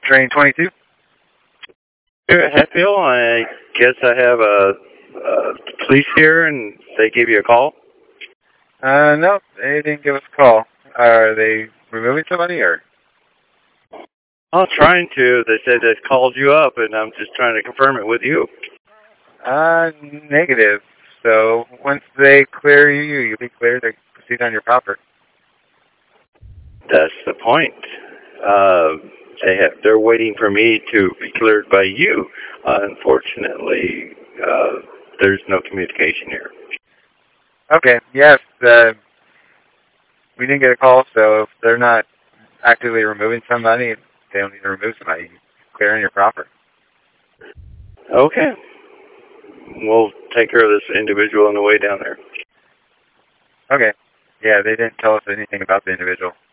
Train 22? Here at Hatfield, I guess I have police here, and they gave you a call. No, they didn't give us a call. Are they removing somebody, or? I was trying to. They said they called you up, and I'm just trying to confirm it with you. Negative. So once they clear you, you'll be cleared to proceed on your property. That's the point. They're waiting for me to be cleared by you. Unfortunately, there's no communication here. Okay, yes, we didn't get a call, so if they're not actively removing somebody, they don't need to remove somebody. Clearing your property. Okay. We'll take care of this individual on the way down there. Okay. Yeah, they didn't tell us anything about the individual.